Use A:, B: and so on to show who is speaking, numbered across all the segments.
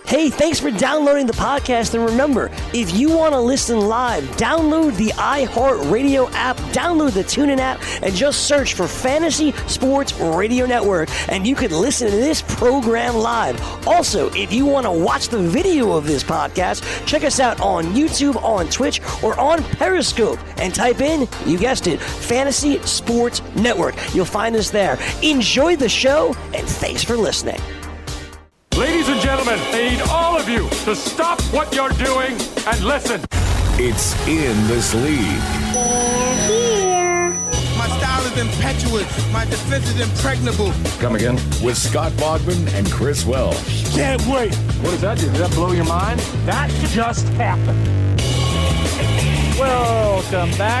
A: Hey, thanks for downloading the podcast. And remember, if you want to listen live, download the iHeartRadio app, download the TuneIn app, and just search for Fantasy Sports Radio Network, and you can listen to this program live. Also, if you want to watch the video of this podcast, check us out on YouTube, on Twitch, or on Periscope, and type in, you guessed it, Fantasy Sports Network. You'll find us there. Enjoy the show, and thanks for listening.
B: Ladies and gentlemen, I need all of you to stop what you're doing and listen.
C: It's In This League.
D: My style is impetuous. My defense is impregnable.
C: Come again? With Scott Bogman and Chris Welsh.
B: Can't wait. What does that do? Did that blow your mind? That just happened.
E: Welcome back.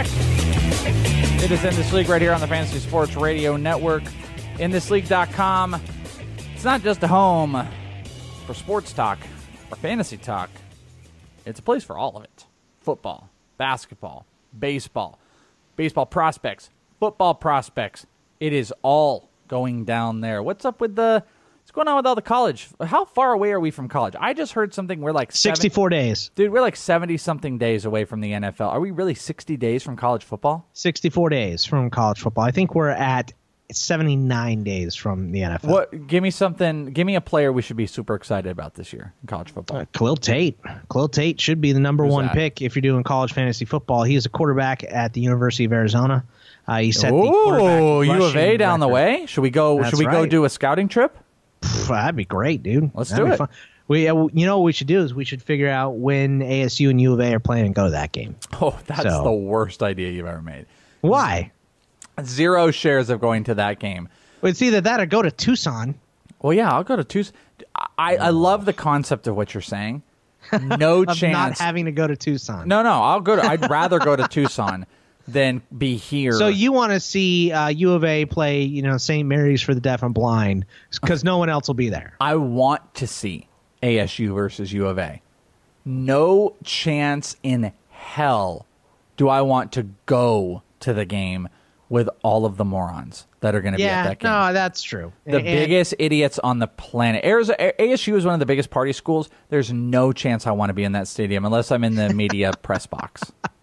E: It is In This League right here on the Fantasy Sports Radio Network. InThisLeague.com. It's not just a home for sports talk or fantasy talk. It's a place for all of it. Football, basketball, baseball prospects, football prospects. It is all going down there. What's going on with all the college? How far away are we from college? I just heard something. We're like
F: 64 days.
E: Dude, we're like 70-something days away from the NFL. Are we really 60 days from college football?
F: 64 days from college football. I think we're at 79 days from the NFL.
E: What? Give me a player we should be super excited about this year in college football.
F: Khalil Tate. Khalil Tate should be the number
E: Who's
F: one
E: that?
F: pick if you're doing college fantasy football. He is a quarterback at the University of Arizona. He set the quarterback
E: U of A
F: rushing
E: down the
F: record.
E: way. Should we go?
F: That's
E: Should we go
F: right.
E: do a scouting trip?
F: That'd be great, dude.
E: Let's
F: That'd
E: do
F: be
E: it.
F: fun. You know what we should do is we should figure out when ASU and U of A are playing and go to that game.
E: Oh, that's the worst idea you've ever made.
F: Why?
E: 0 shares of going to that game.
F: Well, it's either that or go to Tucson.
E: Well, yeah, I'll go to Tucson. I love the concept of what you're saying. No
F: of
E: chance.
F: not having to go to Tucson.
E: No, I'll go to. I'd rather go to Tucson than be here.
F: So you want to see U of A play, St. Mary's for the deaf and blind because no one else will be there.
E: I want to see ASU versus U of A. No chance in hell do I want to go to the game with all of the morons that are going to be at that game.
F: No, that's true.
E: The biggest idiots on the planet. ASU is one of the biggest party schools. There's no chance I want to be in that stadium unless I'm in the media press box.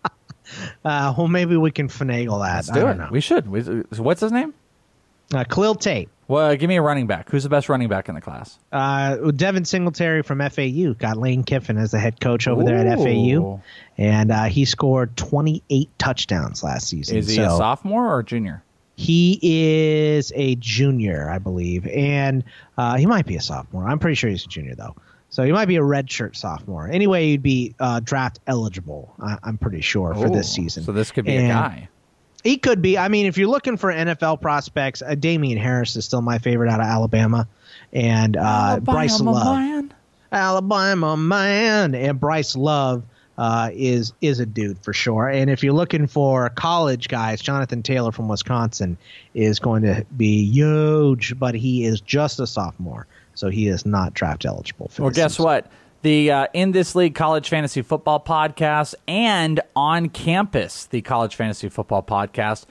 F: Well, maybe we can finagle that.
E: Let's do it. We should. What's his name?
F: Khalil Tate.
E: Well, give me a running back. Who's the best running back in the class?
F: Devin Singletary from FAU got Lane Kiffin as the head coach over there at FAU, and he scored 28 touchdowns last season.
E: Is he a sophomore or a junior?
F: He is a junior, I believe, and he might be a sophomore. I'm pretty sure he's a junior, though. So he might be a redshirt sophomore. Anyway, he'd be draft eligible, I'm pretty sure, for this season.
E: So this could be a guy.
F: He could be. I mean, if you're looking for NFL prospects, Damian Harris is still my favorite out of Alabama. And Bryce Love. Alabama man. And Bryce Love is a dude for sure. And if you're looking for college guys, Jonathan Taylor from Wisconsin is going to be huge, but he is just a sophomore. So he is not draft eligible for this
E: guess
F: season.
E: what? The In This League College Fantasy Football Podcast and On Campus, the College Fantasy Football Podcast,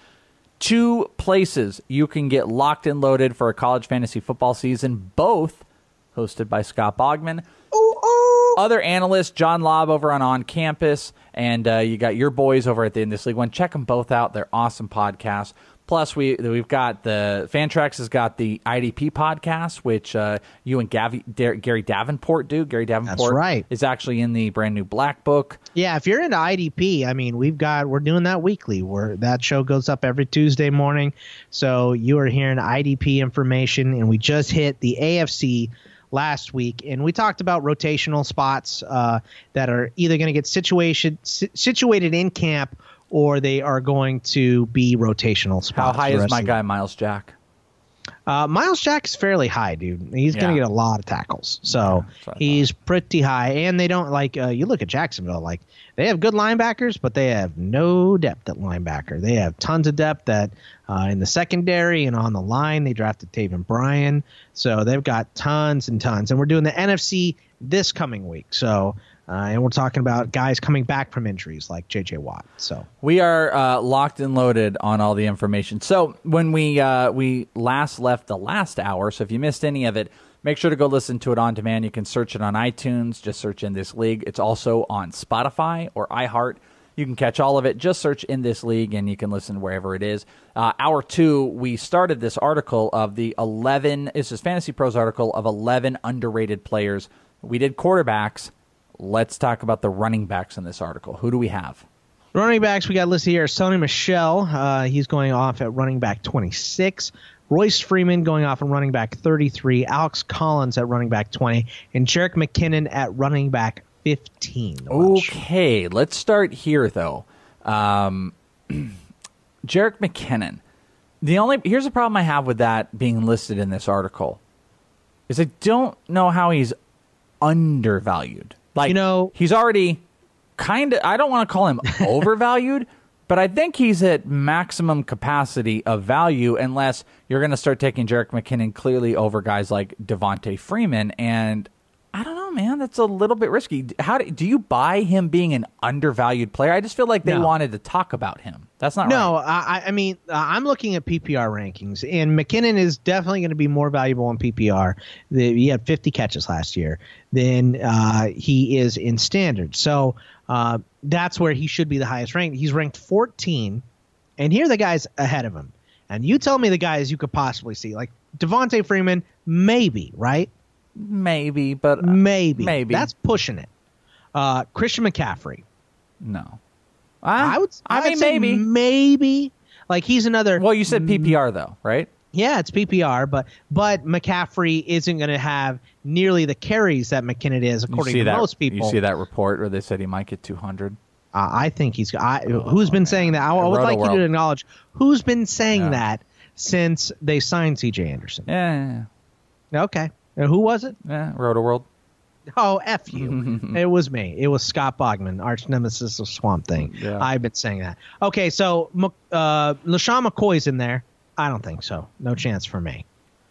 E: 2 places you can get locked and loaded for a college fantasy football season, both hosted by Scott Bogman. Other analysts, John Lobb over on Campus, and you got your boys over at the In This League one. Check them both out. They're awesome podcasts. Plus, we've got the Fantrax has got the IDP podcast, which you and Gary Davenport do. Gary Davenport
F: That's right.
E: is actually in the brand new Black Book.
F: Yeah, if you're into IDP, I mean, we're doing that weekly. That show goes up every Tuesday morning. So you are hearing IDP information, and we just hit the AFC last week, and we talked about rotational spots that are either going to get situated in camp or they are going to be rotational spots.
E: How high is my guy Miles Jack?
F: Miles Jack is fairly high, dude. He's going to get a lot of tackles. So he's pretty high. And they don't you look at Jacksonville, they have good linebackers, but they have no depth at linebacker. They have tons of depth in the secondary and on the line. They drafted Taven Bryan. So they've got tons and tons. And we're doing the NFC this coming week. So, and we're talking about guys coming back from injuries like J.J. Watt. So
E: we are locked and loaded on all the information. So when we last left the last hour, so if you missed any of it, Make sure to go listen to it on demand. You can search it on iTunes. Just search In This League. It's also on Spotify or iHeart. You can catch all of it. Just search In This League, and you can listen wherever it is. Hour 2, we started this article of the 11, this is Fantasy Pros article of 11 underrated players. We did quarterbacks. Let's talk about the running backs in this article. Who do we have?
F: Running backs, we got listed here. Sony Michel, he's going off at running back 26. Royce Freeman going off at running back 33. Alex Collins at running back 20. And Jerick McKinnon at running back 15.
E: Okay, let's start here, though. Jerick McKinnon. Here's the problem I have with that being listed in this article is I don't know how he's undervalued. Like, he's already kind of, I don't want to call him overvalued, but I think he's at maximum capacity of value unless you're going to start taking Jerick McKinnon clearly over guys like Devontae Freeman. And I don't know, man, that's a little bit risky. How do you buy him being an undervalued player? I just feel like they wanted to talk about him. That's not right.
F: No, I mean, I'm looking at PPR rankings, and McKinnon is definitely going to be more valuable in PPR. He had 50 catches last year than he is in standard. So that's where he should be the highest ranked. He's ranked 14, and here are the guys ahead of him. And you tell me the guys you could possibly see. Like Devontae Freeman, maybe, right?
E: Maybe, but
F: maybe that's pushing it. Christian McCaffrey,
E: no.
F: I would say maybe. Like he's another.
E: Well, you said PPR though, right?
F: Yeah, it's PPR, but McCaffrey isn't going to have nearly the carries that McKinnon is, according to most people.
E: You see that report where they said he might get 200?
F: I think he's. Who's been saying that? I would like you to acknowledge who's been saying that since they signed C.J. Anderson.
E: Yeah.
F: Okay. Who was it?
E: Yeah, Roto-World.
F: Oh, F you. It was me. It was Scott Bogman, arch nemesis of Swamp Thing. Yeah. I've been saying that. Okay, so LeSean McCoy's in there. I don't think so. No chance for me.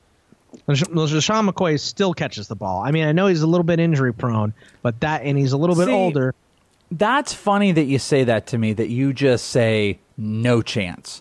F: LeSean McCoy still catches the ball. I mean, I know he's a little bit injury prone, but he's a little bit older.
E: That's funny that you say that to me, that you just say no chance.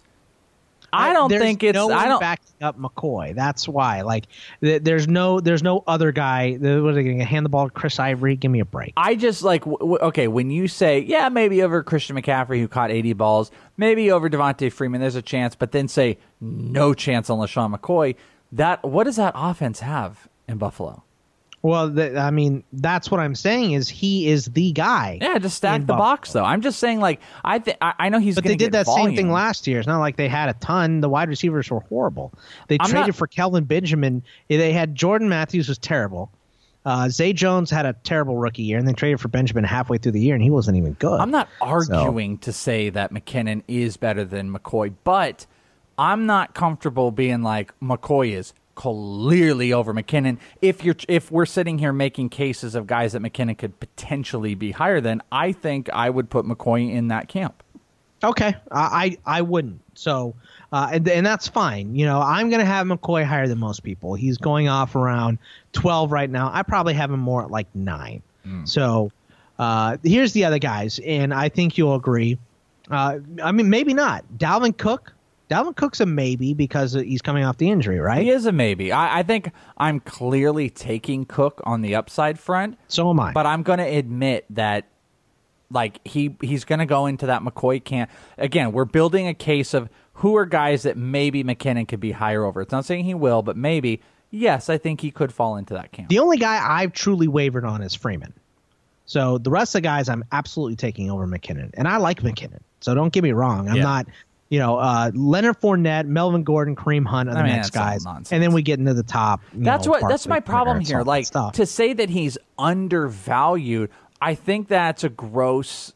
E: I don't think it's.
F: I don't backing up McCoy. That's why. Like, there's no other guy. What are they going to hand the ball to Chris Ivory? Give me a break.
E: I just like. Okay, when you say maybe over Christian McCaffrey who caught 80 balls, maybe over Devontae Freeman, there's a chance. But then say no chance on LeSean McCoy. What does that offense have in Buffalo?
F: Well, I mean, that's what I'm saying is he is the guy.
E: Yeah, just stack the box, though. I'm just saying, like, I know he's going to get volume. But they did that
F: same thing last year. It's not like they had a ton. The wide receivers were horrible. They traded for Kelvin Benjamin. They had Jordan Matthews was terrible. Zay Jones had a terrible rookie year, and they traded for Benjamin halfway through the year, and he wasn't even good.
E: I'm not arguing to say that McKinnon is better than McCoy, but I'm not comfortable being like McCoy is clearly over McKinnon. If we're sitting here making cases of guys that McKinnon could potentially be higher than, I think I would put McCoy in that camp.
F: Okay, I wouldn't. So and that's fine. I'm going to have McCoy higher than most people. He's going off around 12 right now. I probably have him more at like 9. So here's the other guys, and I think you'll agree. I mean, maybe not. Dalvin Cook. Dalvin Cook's a maybe because he's coming off the injury, right?
E: He is a maybe. I think I'm clearly taking Cook on the upside front.
F: So am I.
E: But I'm going to admit that, like, he's going to go into that McCoy camp. Again, we're building a case of who are guys that maybe McKinnon could be higher over. It's not saying he will, but maybe. Yes, I think he could fall into that camp.
F: The only guy I've truly wavered on is Freeman. So the rest of the guys I'm absolutely taking over McKinnon. And I like McKinnon. So don't get me wrong. I'm not... Leonard Fournette, Melvin Gordon, Kareem Hunt are the next guys. And then we get into the top.
E: That's my problem here. Like, to say that he's undervalued, I think that's a gross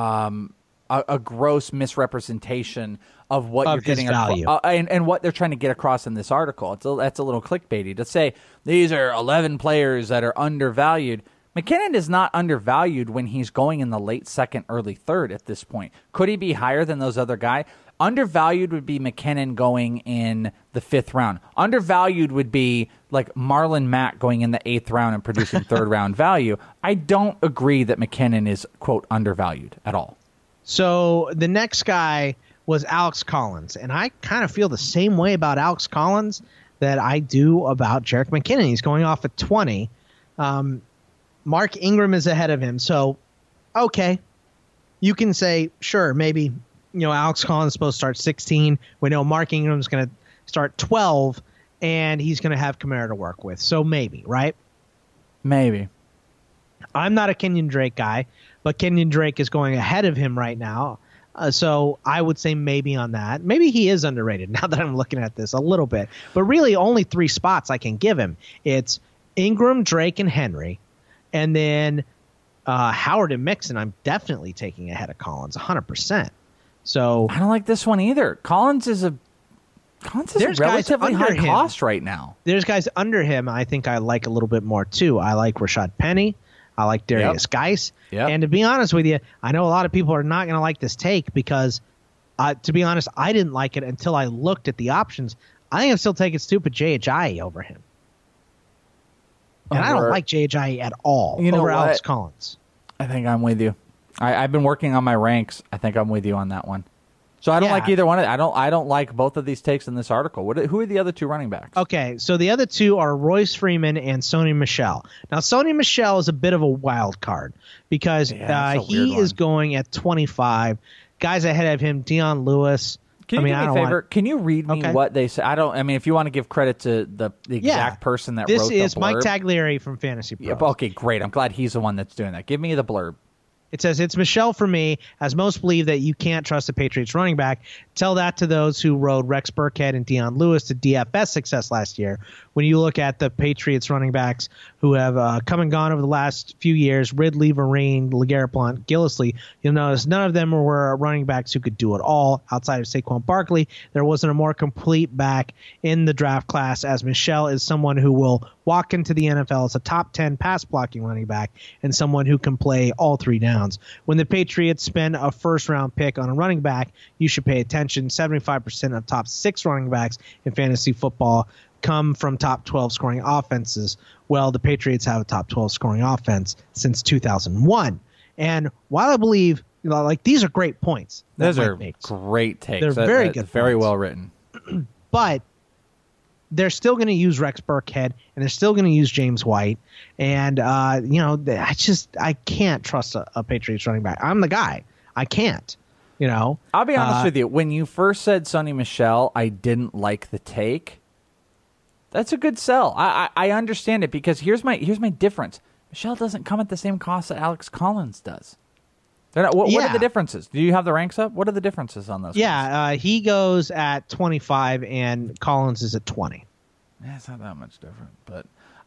E: misrepresentation of what you're getting
F: value.
E: And what they're trying to get across in this article. That's a little clickbaity to say these are 11 players that are undervalued. McKinnon is not undervalued when he's going in the late second, early third at this point. Could he be higher than those other guys? Undervalued would be McKinnon going in the 5th round. Undervalued would be like Marlon Mack going in the 8th round and producing third-round value. I don't agree that McKinnon is, quote, undervalued at all.
F: So the next guy was Alex Collins, and I kind of feel the same way about Alex Collins that I do about Jerick McKinnon. He's going off at 20. Mark Ingram is ahead of him. So, okay, you can say, sure, maybe, Alex Collins is supposed to start 16. We know Mark Ingram's going to start 12, and he's going to have Kamara to work with. So maybe, right?
E: Maybe.
F: I'm not a Kenyon Drake guy, but Kenyon Drake is going ahead of him right now. So I would say maybe on that. Maybe he is underrated now that I'm looking at this a little bit. But really only 3 spots I can give him. It's Ingram, Drake, and Henry. And then Howard and Mixon I'm definitely taking ahead of Collins, 100%. So
E: I don't like this one either. Collins is a relatively high cost right now.
F: There's guys under him I think I like a little bit more too. I like Rashad Penny. I like Darius Geis.
E: Yep.
F: And to be honest with you, I know a lot of people are not going to like this take because, to be honest, I didn't like it until I looked at the options. I think I'm still taking stupid Jai over him. And I don't like Jai at all over Alex Collins.
E: I think I'm with you. I've been working on my ranks. I think I'm with you on that one. So I don't like either one. I don't like both of these takes in this article. Who are the other 2 running backs?
F: Okay, so the other 2 are Royce Freeman and Sony Michel. Now, Sony Michel is a bit of a wild card because he is going at 25. Guys ahead of him, Dion Lewis.
E: Can you do me a favor? Can you read me what they say? If you want to give credit to the exact person that wrote the blurb.
F: This is Mike Taglieri from Fantasy Pros.
E: Yeah, okay, great. I'm glad he's the one that's doing that. Give me the blurb.
F: It says, it's Michelle for me, as most believe that you can't trust the Patriots running back. Tell that to those who rode Rex Burkhead and Dion Lewis to DFS success last year. When you look at the Patriots running backs who have come and gone over the last few years, Ridley, Vereen, LeGarrette Blount, Gillislee, you'll notice none of them were running backs who could do it all. Outside of Saquon Barkley, there wasn't a more complete back in the draft class, as Michelle is someone who will walk into the NFL as a top 10 pass blocking running back and someone who can play all 3 downs. When the Patriots spend a first-round pick on a running back, you should pay attention. 75% of top 6 running backs in fantasy football come from top 12 scoring offenses. Well, the Patriots have a top 12 scoring offense since 2001. And while I believe, these are great points.
E: Those are great takes.
F: They're very good.
E: Very well written.
F: But they're still going to use Rex Burkhead, and they're still going to use James White. And, I can't trust a Patriots running back. I'm the guy. I can't.
E: I'll be honest with you. When you first said Sony Michel, I didn't like the take. That's a good sell. I understand it because here's my difference. Michel doesn't come at the same cost that Alex Collins does. What are the differences? Do you have the ranks up? What are the differences on those?
F: Yeah, he goes at 25 and Collins is at 20.
E: It's not that much different, but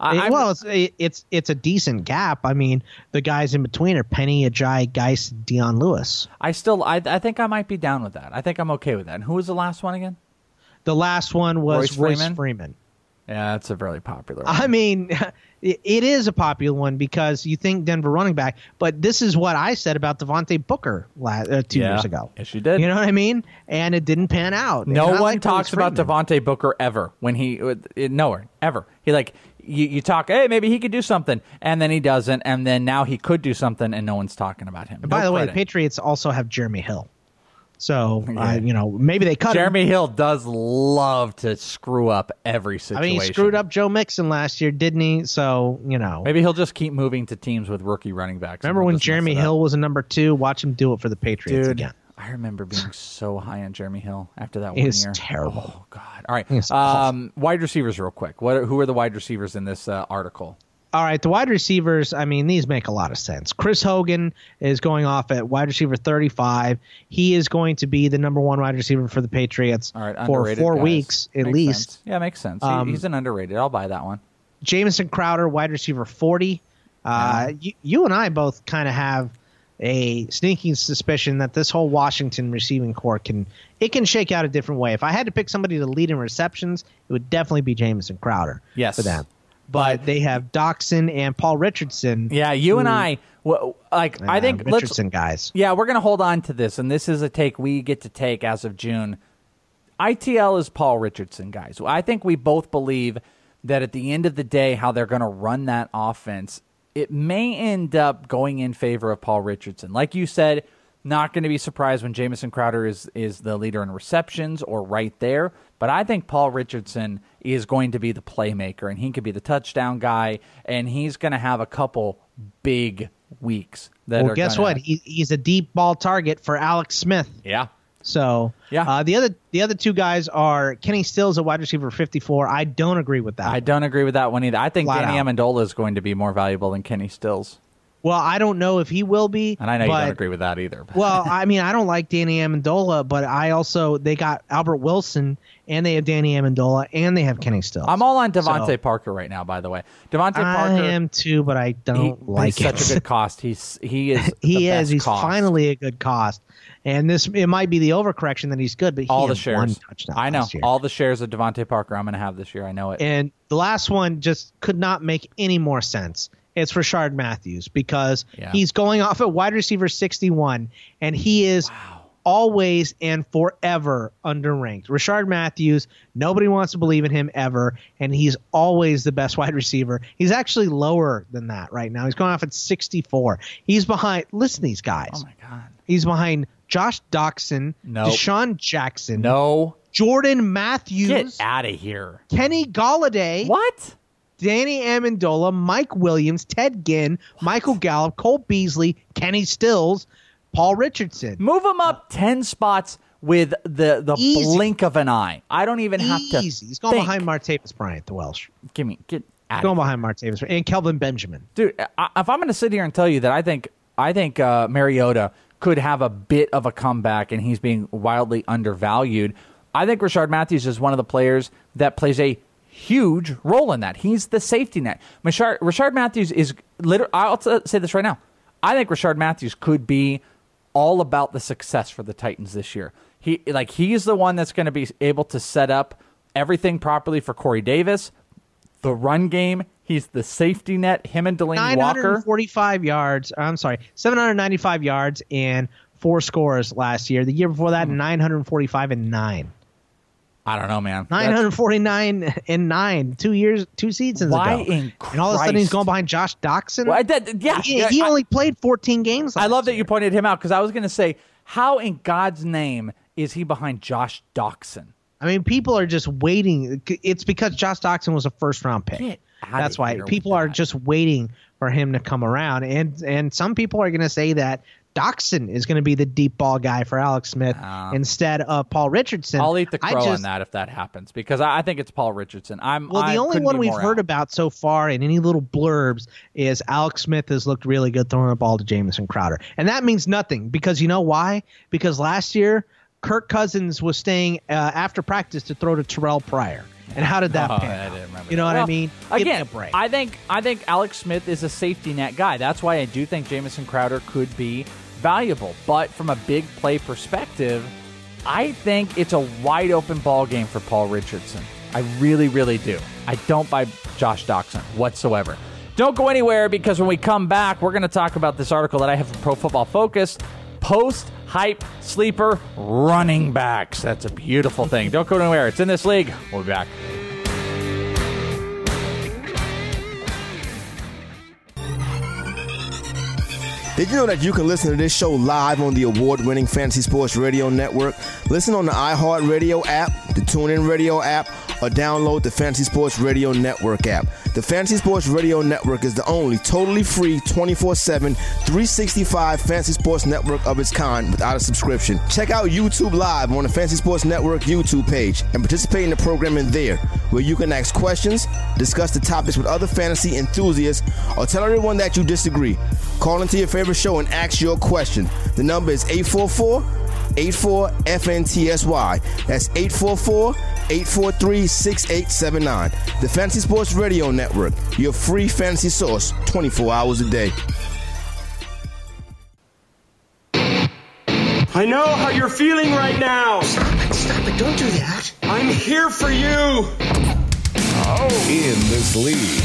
F: it's a decent gap. I mean, the guys in between are Penny, Ajayi, Geis, Dion Lewis.
E: I think I might be down with that. I think I'm okay with that. And who was the last one again?
F: The last one was Royce Freeman.
E: Yeah, that's a very popular one.
F: I mean, it is a popular one because you think Denver running back, but this is what I said about Devontae Booker 2 years ago.
E: Yes, you did.
F: You know what I mean? And it didn't pan out.
E: No one talks about Devontae Booker ever nowhere, ever. He you talk, hey, maybe he could do something, and then he doesn't, and then now he could do something, and no one's talking about him.
F: And by the way, the Patriots also have Jeremy Hill. So, maybe they cut
E: Jeremy Hill does love to screw up every situation.
F: I mean, he screwed up Joe Mixon last year, didn't he? So,
E: maybe he'll just keep moving to teams with rookie running backs.
F: Remember when Jeremy Hill was a number 2? Watch him do it for the Patriots again.
E: I remember being so high on Jeremy Hill after that 1 year.
F: He was terrible.
E: Oh, God. All right. Wide receivers real quick. Who are the wide receivers in this article?
F: All right, the wide receivers, I mean, these make a lot of sense. Chris Hogan is going off at wide receiver 35. He is going to be the number 1 wide receiver for the Patriots for 4 weeks at least.
E: Yeah, makes sense. He's an underrated. I'll buy that one.
F: Jamison Crowder, wide receiver 40. You and I both kind of have a sneaking suspicion that this whole Washington receiving corps can shake out a different way. If I had to pick somebody to lead in receptions, it would definitely be Jamison Crowder for them. But they have Doxson and Paul Richardson.
E: Yeah, you and I, I think
F: Richardson guys.
E: Yeah, we're going to hold on to this, and this is a take we get to take as of June. ITL is Paul Richardson guys. I think we both believe that at the end of the day, how they're going to run that offense, it may end up going in favor of Paul Richardson. Like you said, Not going to be surprised when Jamison Crowder is the leader in receptions or right there. But I think Paul Richardson is going to be the playmaker, and he could be the touchdown guy, and he's going to have a couple big weeks.
F: Well, guess what? He's a deep ball target for Alex Smith.
E: Yeah.
F: So the other two guys are Kenny Stills, a wide receiver, 54. I don't agree with that.
E: I don't agree with that one either. I think Danny Amendola is going to be more valuable than Kenny Stills.
F: Well, I don't know if he will be.
E: And I know you don't agree with that either.
F: Well, I mean, I don't like Danny Amendola, but they got Albert Wilson, and they have Danny Amendola, and they have Kenny Stills.
E: I'm all on Devontae Parker right now, by the way. Devontae Parker.
F: I am too, but I don't like
E: it. He's such a good cost. He is.
F: He's finally a good cost. And it might be the overcorrection that he's good, but
E: all
F: the
E: shares.
F: One touchdown.
E: I know all the shares of Devontae Parker I'm going to have this year. I know it.
F: And the last one just could not make any more sense. It's Rashard Matthews because he's going off at wide receiver 61, and he is always and forever underranked. Rashard Matthews, nobody wants to believe in him ever, and he's always the best wide receiver. He's actually lower than that right now. He's going off at 64. He's behind. Listen to these guys.
E: Oh, my God.
F: He's behind Josh Doxson, Deshaun Jackson, Jordan Matthews.
E: Get out of here.
F: Kenny Golladay.
E: What?
F: Danny Amendola, Mike Williams, Ted Ginn, Michael Gallup, Cole Beasley, Kenny Stills, Paul Richardson.
E: Move him up 10 spots with the blink of an eye. I don't even have to.
F: He's going behind Martavis Bryant, the Welsh.
E: Get out.
F: Going behind Martavis Bryant and Kelvin Benjamin.
E: Dude, if I'm going to sit here and tell you that I think Mariota could have a bit of a comeback and he's being wildly undervalued, I think Rashard Matthews is one of the players that plays a huge role in that. He's the safety net. Rashard Matthews is literally, I'll say this right now. I think Rashard Matthews could be all about the success for the Titans this year. He's the one that's going to be able to set up everything properly for Corey Davis, the run game. He's the safety net. Him and Delaney Walker.
F: 795 yards and 4 scores last year. The year before that, 945 and 9.
E: I don't know, man.
F: 949 and 9. 2 seasons ago.
E: And
F: all of a sudden he's going behind Josh Doxson? He only played 14 games last
E: I love that
F: year.
E: you pointed him out because I was going to say, how in God's name is he behind Josh Doxson?
F: I mean, people are just waiting. It's because Josh Doxson was a first-round pick. That's why people are just waiting for him to come around. And some people are going to say that Doxson is going to be the deep ball guy for Alex Smith instead of Paul Richardson.
E: I'll eat the crow on that if that happens because I think it's Paul Richardson.
F: The only one we've heard about so far in any little blurbs is Alex Smith has looked really good throwing the ball to Jamison Crowder. And that means nothing because you know why? Because last year Kirk Cousins was staying after practice to throw to Terrell Pryor. And how did that pan out? You know what I mean? Give me a break.
E: I think Alex Smith is a safety net guy. That's why I do think Jamison Crowder could be valuable. But from a big play perspective, I think it's a wide open ball game for Paul Richardson. I really, really do. I don't buy Josh Doxson whatsoever. Don't go anywhere because when we come back, we're going to talk about this article that I have from Pro Football Focus. Post-hype sleeper running backs. That's a beautiful thing. Don't go anywhere. It's In This League. We'll be back.
G: Did you know that you can listen to this show live on the award-winning Fantasy Sports Radio Network? Listen on the iHeartRadio app, the TuneIn Radio app, or download the Fantasy Sports Radio Network app. The Fantasy Sports Radio Network is the only totally free 24/7, 365 Fantasy Sports Network of its kind without a subscription. Check out YouTube Live on the Fantasy Sports Network YouTube page and participate in the programming there, where you can ask questions, discuss the topics with other fantasy enthusiasts, or tell everyone that you disagree. Call into your favorite show and ask your question. The number is 844-84-FNTSY. That's 844-843-6879. The Fantasy Sports Radio Network, your free fantasy source 24 hours a day.
H: I know how you're feeling right now.
I: Stop it. Don't do that.
H: I'm here for you.
C: In This League.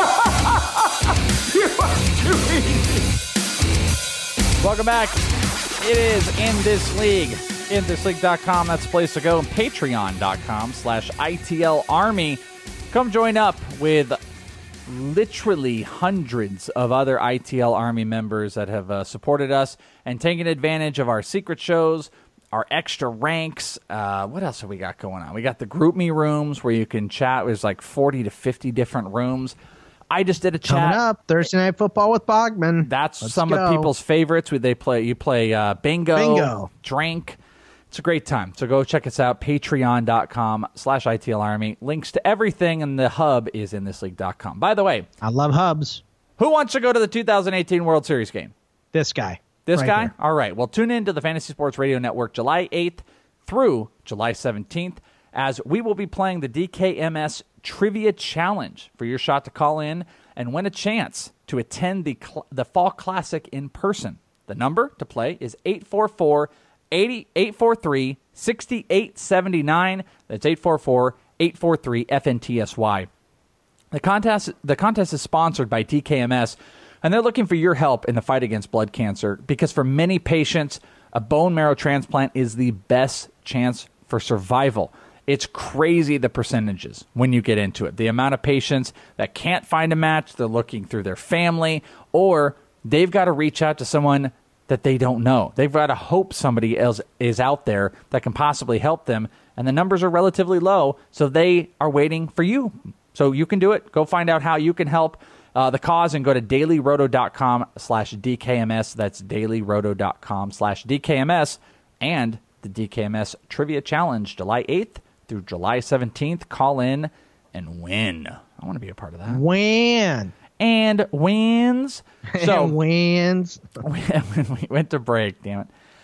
H: You are too easy.
E: Welcome back. It is In This League. InThisLeague.com. That's the place to go. And Patreon.com/ITL Army. Come join up with literally hundreds of other ITL Army members that have supported us and taken advantage of our secret shows, our extra ranks. What else have we got going on? We got the Group Me rooms where you can chat. There's like 40 to 50 different rooms. I just did a chat.
F: Coming up, Thursday Night Football with Bogman.
E: That's some of people's favorites. You play bingo, drink. It's a great time. So go check us out, patreon.com/ITL Army. Links to everything, and the hub is in thisleague.com. By the way,
F: I love hubs.
E: Who wants to go to the 2018 World Series game?
F: This guy.
E: This
F: right
E: guy?
F: here.
E: All right. Well, tune in to the Fantasy Sports Radio Network July 8th through July 17th as we will be playing the DKMS Trivia Challenge for your shot to call in and win a chance to attend the Fall Classic in person. The number to play is 844-843-6879. That's 844-843-FNTSY. The contest is sponsored by DKMS, and they're looking for your help in the fight against blood cancer because for many patients, a bone marrow transplant is the best chance for survival. It's crazy the percentages when you get into it. The amount of patients that can't find a match, they're looking through their family, or they've got to reach out to someone that they don't know. They've got to hope somebody else is out there that can possibly help them, and the numbers are relatively low, so they are waiting for you. So you can do it. Go find out how you can help the cause and go to dailyroto.com/DKMS. That's dailyroto.com/DKMS. And the DKMS Trivia Challenge, July 8th through July 17th. Call in and win. I want to be a part of that.
F: Win.
E: And wins. So
F: wins.
E: We went to break, damn it.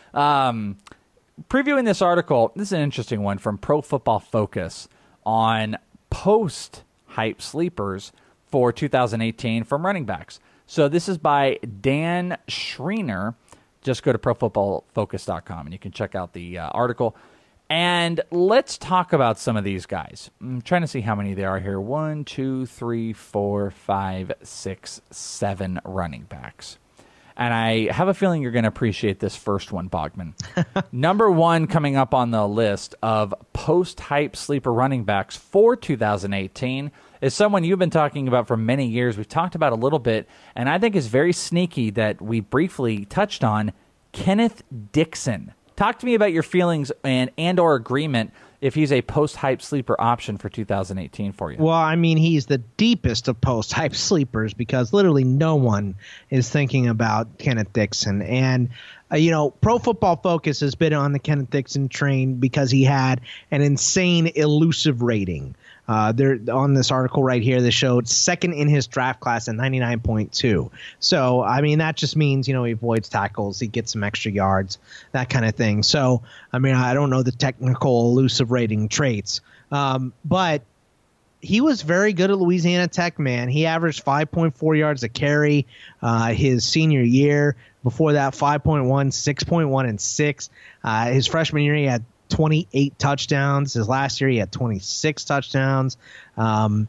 E: Previewing this article, this is an interesting one from Pro Football Focus on post-hype sleepers for 2018 from running backs. So this is by Dan Schreiner. Just go to profootballfocus.com and you can check out the article. And let's talk about some of these guys. I'm trying to see how many there are here. 1, 2, 3, 4, 5, 6, 7 running backs. And I have a feeling you're going to appreciate this first one, Bogman. Number one coming up on the list of post-hype sleeper running backs for 2018 is someone you've been talking about for many years. We've talked about a little bit, and I think is very sneaky that we briefly touched on, Kenneth Dixon. Talk to me about your feelings and or agreement if he's a post-hype sleeper option for 2018 for you.
F: Well, I mean, he's the deepest of post-hype sleepers because literally no one is thinking about Kenneth Dixon. And, Pro Football Focus has been on the Kenneth Dixon train because he had an insane elusive rating. They're on this article right here that showed second in his draft class at 99.2. So, I mean, that just means, he avoids tackles, he gets some extra yards, that kind of thing. So, I mean, I don't know the technical elusive rating traits, but he was very good at Louisiana Tech, man. He averaged 5.4 yards a carry his senior year. Before that, 5.1, 6.1, and 6. His freshman year, he had 28 touchdowns. His last year, he had 26 touchdowns. And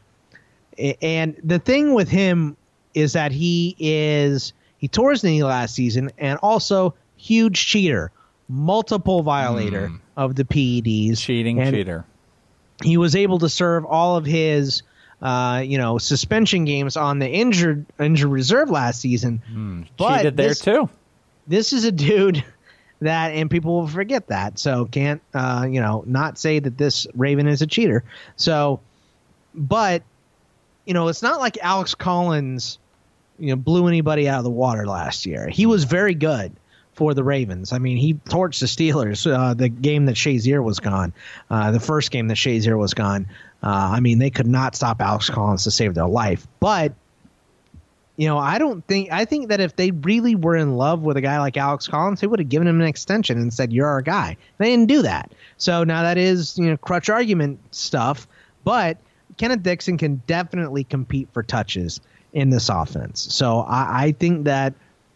F: the thing with him is that he tore his knee last season, and also huge cheater, multiple violator of the PEDs.
E: Cheater.
F: He was able to serve all of his suspension games on the injured reserve last season. But
E: cheated there too.
F: This is a dude that, and people will forget that, so can't not say that this Raven is a cheater. So, but it's not like Alex Collins blew anybody out of the water last year. He was very good for the Ravens. I mean, he torched the Steelers the game that Shazier was gone, the first game that Shazier was gone. I mean, they could not stop Alex Collins to save their life. But I think that if they really were in love with a guy like Alex Collins, they would have given him an extension and said, you're our guy. They didn't do that. So now that is, crutch argument stuff, but Kenneth Dixon can definitely compete for touches in this offense. So I think that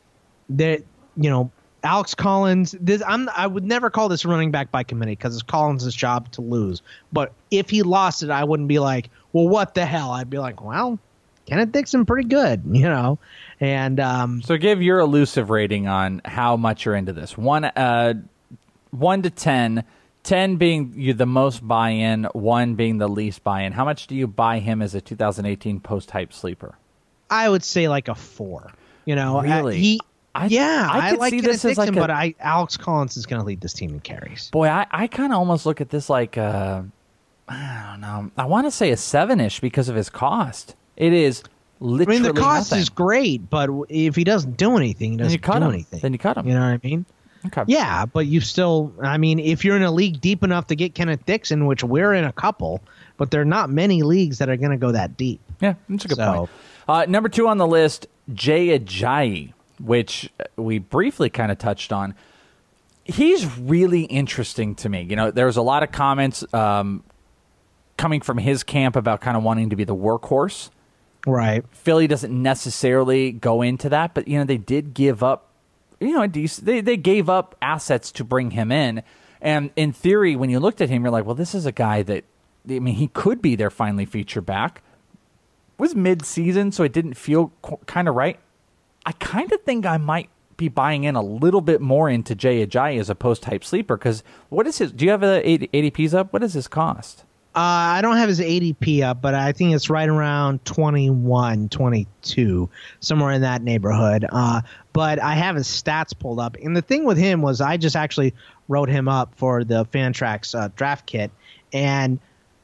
F: Alex Collins, I would never call this running back by committee because it's Collins' job to lose. But if he lost it, I wouldn't be like, well, what the hell? I'd be like, well, Kenneth Dixon pretty good, And
E: so give your elusive rating on how much you're into this. 1 to 10, 10 being the most buy-in, 1 being the least buy-in. How much do you buy him as a 2018 post-hype sleeper?
F: I would say like a 4.
E: Really?
F: I like
E: see
F: Kenneth
E: this as
F: Dixon,
E: like
F: but Alex Collins is going to lead this team in carries.
E: Boy, I kind of almost look at this like I don't know. I want to say a 7-ish because of his cost. It is literally
F: the cost
E: nothing.
F: is great, but if he doesn't do anything, he doesn't do anything.
E: Then you cut him.
F: You know what I mean?
E: Okay.
F: Yeah, but you still, if you're in a league deep enough to get Kenneth Dixon, which we're in a couple, but there are not many leagues that are going to go that deep.
E: Yeah, that's a good point. Number 2 on the list, Jay Ajayi, which we briefly kind of touched on. He's really interesting to me. There was a lot of comments coming from his camp about kind of wanting to be the workhorse.
F: Right.
E: Philly doesn't necessarily go into that, but, they did give up, they gave up assets to bring him in. And in theory, when you looked at him, you're like, well, this is a guy that, he could be their finally feature back. It was mid-season, so it didn't feel kind of right. I kind of think I might be buying in a little bit more into Jay Ajayi as a post-hype sleeper, because what is his, do you have the ADPs up? What is his cost?
F: I don't have his ADP up, but I think it's right around 21, 22, somewhere in that neighborhood. But I have his stats pulled up. And the thing with him was I just actually wrote him up for the Fantrax draft kit. And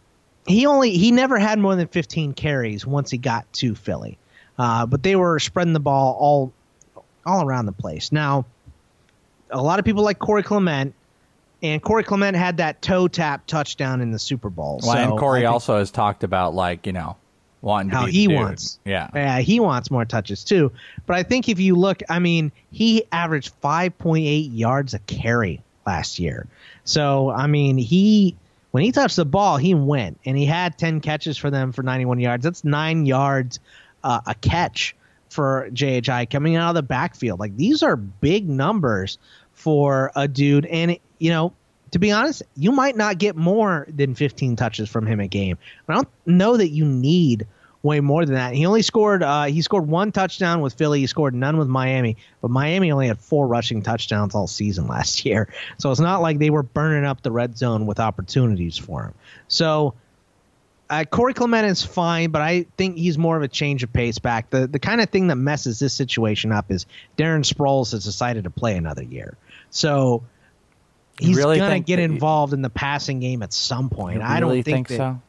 F: he never had more than 15 carries once he got to Philly. But they were spreading the ball all around the place. Now, a lot of people like Corey Clement. And Corey Clement had that toe tap touchdown in the Super Bowl.
E: Well, and Corey also has talked about, wanting to
F: how
E: be
F: he
E: the dude.
F: wants.
E: Yeah,
F: he wants more touches too. But I think if you look, he averaged 5.8 yards a carry last year. So, when he touched the ball, he went. And he had 10 catches for them for 91 yards. That's 9 yards a catch for Jay Ajayi coming out of the backfield. These are big numbers for a dude. And to be honest, you might not get more than 15 touches from him a game. I don't know that you need way more than that. He only scored 1 touchdown with Philly. He scored none with Miami, but Miami only had 4 rushing touchdowns all season last year. So it's not like they were burning up the red zone with opportunities for him. So Corey Clement is fine, but I think he's more of a change of pace back. The kind of thing that messes this situation up is Darren Sproles has decided to play another year. So he's really going to get involved in the passing game at some point.
E: I don't think so.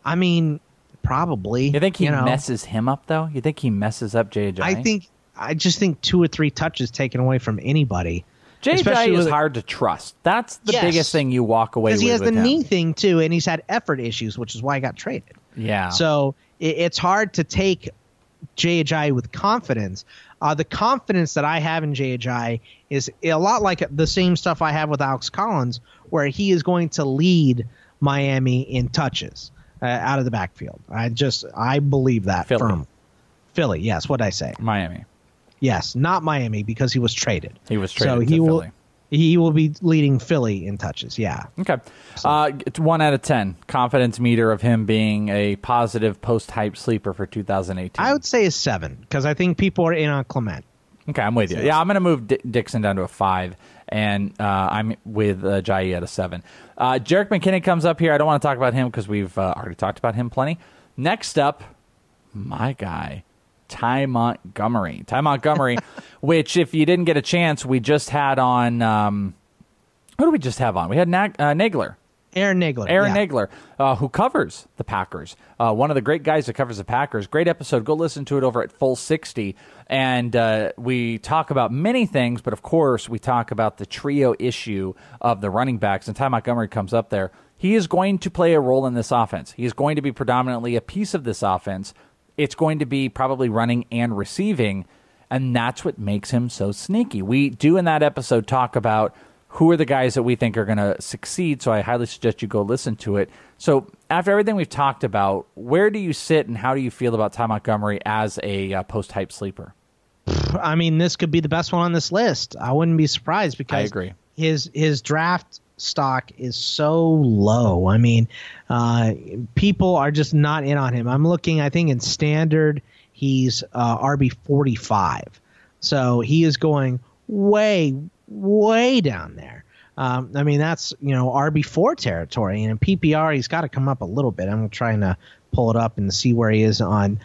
F: Probably.
E: You think he messes him up, though? You think he messes up Jay Ajayi?
F: I just think 2 or 3 touches taken away from anybody.
E: Jay Ajayi is hard to trust. That's the biggest thing you walk away with.
F: Because he has the
E: him.
F: knee thing, too, and he's had effort issues, which is why he got traded.
E: Yeah.
F: So it's hard to take Jay Ajayi with confidence. The confidence that I have in Jay Ajayi is a lot like the same stuff I have with Alex Collins, where he is going to lead Miami in touches out of the backfield. I believe that. Philly, yes. What did I say?
E: Miami.
F: Yes, not Miami because he was traded.
E: He was traded
F: so
E: to Philly.
F: He will be leading Philly in touches, yeah.
E: Okay. 1 out of 10. Confidence meter of him being a positive post-hype sleeper for 2018.
F: I would say a 7 because I think people are in on Clement.
E: Okay, I'm with you. Yeah, I'm going to move Dixon down to a 5, and I'm with Ajayi at a 7. Jerick McKinnon comes up here. I don't want to talk about him because we've already talked about him plenty. Next up, my guy, Ty Montgomery. Ty Montgomery, which if you didn't get a chance, we just had on who did we just have on? We had Nagler.
F: Aaron Nagler.
E: Nagler, who covers the Packers. One of the great guys that covers the Packers. Great episode. Go listen to it over at Full 60. And we talk about many things, but of course we talk about the trio issue of the running backs, and Ty Montgomery comes up there. He is going to play a role in this offense. He is going to be predominantly a piece of this offense. It's going to be probably running and receiving, and that's what makes him so sneaky. We do in that episode talk about who are the guys that we think are going to succeed, so I highly suggest you go listen to it. So after everything we've talked about, where do you sit and how do you feel about Ty Montgomery as a post-hype sleeper?
F: This could be the best one on this list. I wouldn't be surprised because
E: I agree.
F: His draft stock is so low. People are just not in on him. I'm looking, I think in standard, he's RB 45. So he is going way, way down there. I mean, that's, RB4 territory. And in PPR, he's got to come up a little bit. I'm trying to pull it up and see where he is on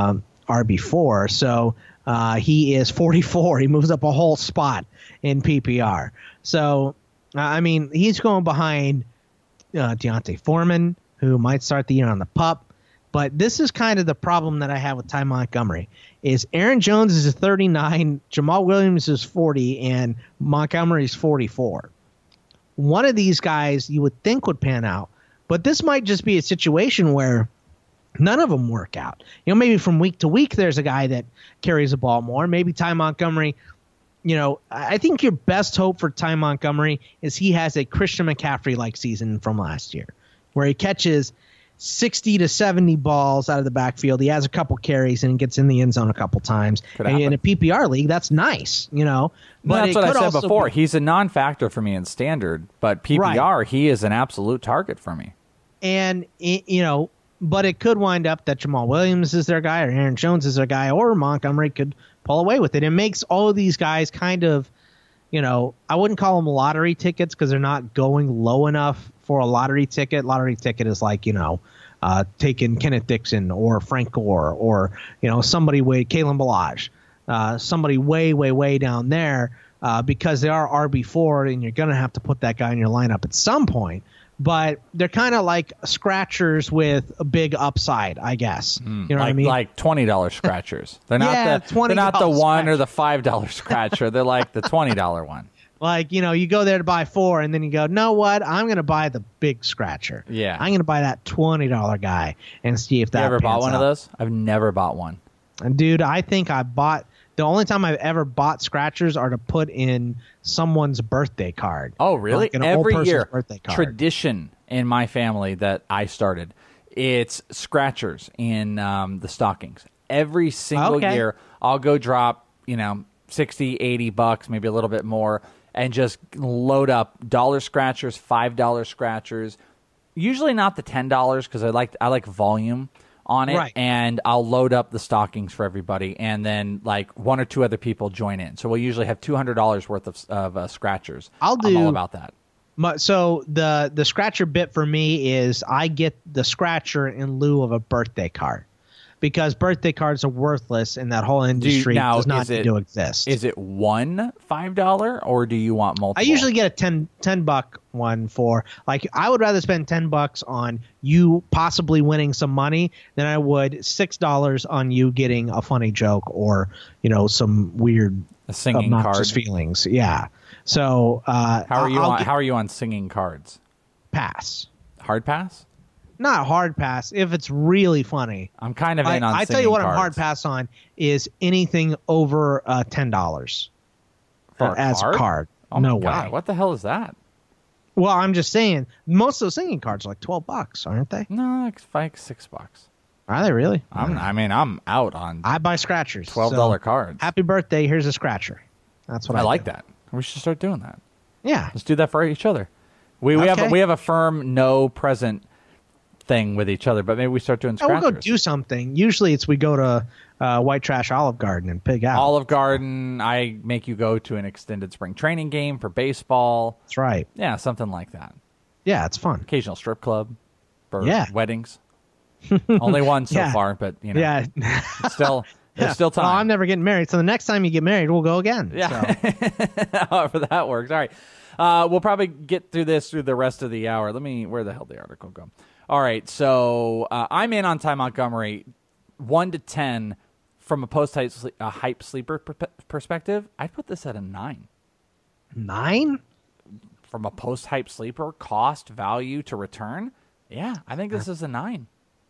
F: RB4. So he is 44. He moves up a whole spot in PPR. So, I mean, he's going behind Deontay Foreman, who might start the year on the PUP. But this is kind of the problem that I have with Ty Montgomery is Aaron Jones is 39, Jamal Williams is 40, and Montgomery's 44. One of these guys you would think would pan out, but this might just be a situation where none of them work out. Maybe from week to week there's a guy that carries the ball more. Maybe Ty Montgomery, I think your best hope for Ty Montgomery is he has a Christian McCaffrey-like season from last year where he catches 60 to 70 balls out of the backfield. He has a couple carries and gets in the end zone a couple times. And in a PPR league, that's nice, But
E: that's what I said before. He's a non-factor for me in standard, but PPR, he is an absolute target for me.
F: And, but it could wind up that Jamal Williams is their guy or Aaron Jones is their guy or Montgomery could pull away with it. It makes all of these guys kind of, I wouldn't call them lottery tickets because they're not going low enough for a lottery ticket. Lottery ticket is like, taking Kenneth Dixon or Frank Gore or, somebody way, Kalen Ballage, somebody way, way, way down there because they are RB4 and you're going to have to put that guy in your lineup at some point. But they're kind of like scratchers with a big upside, I guess. You know what I mean?
E: Like $20 scratchers. They're not the $1 or the $5 scratcher. They're like the $20 one.
F: Like, you go there to buy 4 and then you go, know what? I'm going to buy the big scratcher.
E: Yeah.
F: I'm going to buy that $20 guy and see if that
E: You ever bought one
F: out.
E: of those? I've never bought one.
F: And dude, I think I bought the only time I've ever bought scratchers are to put in someone's birthday card.
E: Oh, really?
F: Like an
E: Every
F: old
E: year,
F: birthday card.
E: tradition in my family that I started, it's scratchers in the stockings. Every single year, I'll go drop, $60, $80, maybe a little bit more, and just load up dollar scratchers, $5 scratchers. Usually not the $10 because I like volume on it,
F: right.
E: And I'll load up the stockings for everybody, and then like one or two other people join in. So we'll usually have $200 worth of scratchers. I'm all about that.
F: So the scratcher bit for me is I get the scratcher in lieu of a birthday card because birthday cards are worthless and that whole industry does not need to exist.
E: Is it one $5 or do you want multiple?
F: I usually get a $10 one for like I would rather spend $10 on you possibly winning some money than I would $6 on you getting a funny joke or some weird
E: singing
F: obnoxious
E: card
F: feelings. Yeah. So
E: how are you on singing cards?
F: Pass.
E: Hard pass?
F: Not hard pass. If it's really funny,
E: I'm kind of in on.
F: I tell you what,
E: cards.
F: I'm hard pass on is anything over $10 as a card.
E: Oh
F: no
E: my God.
F: way.
E: What the hell is that?
F: Well, I'm just saying, most of those singing cards are like $12, aren't they?
E: No, it's like $6.
F: Are they really?
E: I'm out on.
F: I buy scratchers.
E: $12 cards.
F: Happy birthday! Here's a scratcher. That's what I
E: like
F: do.
E: that. We should start doing that.
F: Yeah,
E: let's do that for each other. We have a firm no present thing with each other, but maybe we start doing scratchers.
F: We'll go do something. Usually it's we go to White Trash Olive Garden and pig out.
E: Olive Garden, I make you go to an extended spring training game for baseball.
F: That's right.
E: Yeah, something like that.
F: Yeah, it's fun.
E: Occasional strip club for weddings. Only one so far, but
F: Yeah.
E: There's still time.
F: Well, I'm never getting married, so the next time you get married, we'll go again.
E: Yeah.
F: So.
E: However that works. All right. We'll probably get through the rest of the hour. Where the hell did the article go? All right, so I'm in on Ty Montgomery, 1 to 10 from a post-hype sleeper perspective. I'd put this at a 9.
F: 9?
E: From a post-hype sleeper, cost, value to return? Yeah, I think this is a 9.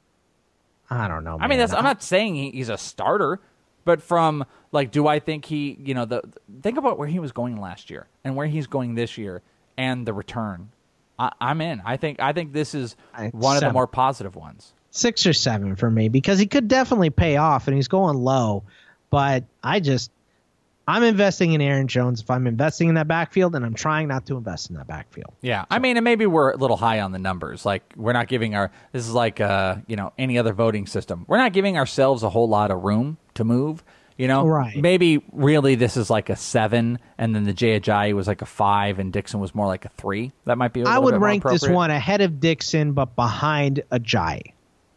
F: I don't know, man.
E: I mean, I'm not saying he's a starter, but from, do I think think about where he was going last year and where he's going this year and the return. I'm in. I think this is one of the more positive ones.
F: 6 or 7 for me because he could definitely pay off and he's going low. But I'm investing in Aaron Jones if I'm investing in that backfield, and I'm trying not to invest in that backfield.
E: Yeah, so. I mean, and maybe we're a little high on the numbers. Like we're not giving this is like any other voting system. We're not giving ourselves a whole lot of room to move.
F: Right.
E: Maybe really this is like a 7, and then the Jay Ajayi was like a 5, and Dixon was more like a 3. That might be a little
F: I would
E: bit more
F: rank this
E: appropriate.
F: one ahead of Dixon, but behind Ajayi.